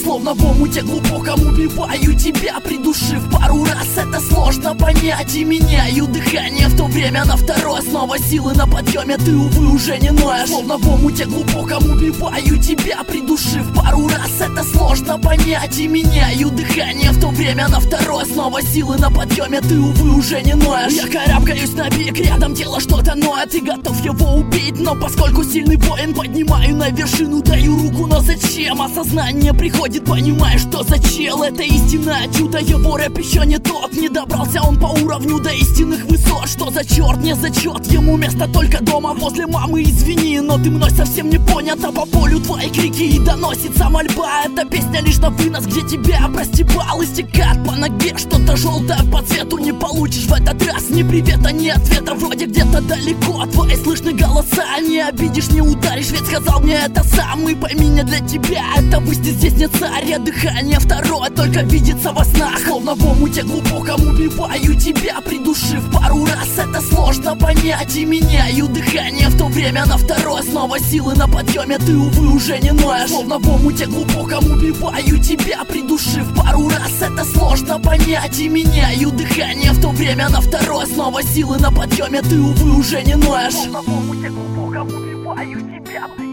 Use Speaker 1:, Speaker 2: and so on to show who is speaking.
Speaker 1: Словно в омуте глубоком убиваю тебя, придушив пару раз. Это сложно понять и меняю дыхание. В то время на второе снова силы на подъеме, ты, увы, уже не ноешь. Словно в омуте глубоком убиваю тебя, придушив пару раз. Это сложно понять и меняю дыхание. В то время на второе снова силы на подъеме, ты, увы, уже не ноешь. Я карабкаюсь на пик, рядом тело что-то ноет, и готов его убить. Но поскольку сильный воин, поднимаю на вершину, даю руку, но зачем? Осознание приходит, понимаешь, что за чел. Это истина, чудо, его рэп еще не тот. Не добрался он по уровню до истинных высот. Что за черт, не зачет, ему место только дома возле мамы. Извини, но ты мной совсем не понята. По полю твои крики и доносится мольба. Эта песня лишь на вынос, где тебя простебал. Истекает по ноге что-то желтое по цвету. Не получишь в этот раз ни привета, ни ответа. Вроде где-то далеко твои слышны голоса. Не обидишь, не ударишь, ведь сказал мне это сам. И пойми, не для тебя это высти, здесь нет царя. Дыхание второе только видится во снах. Словно в омуте глубоком убиваю тебя, придушив пару раз. Это сложно понять и меняю дыхание. В то время на второе снова силы на подъеме, ты, увы, уже не ноешь. Словно в омуте глубоком убиваю тебя, придушив пару раз. Это сложно понять и меняю дыхание. В то время на второе снова силы на подъеме, ты, увы, уже не ноешь. Словно в омуте глубоком убиваю тебя.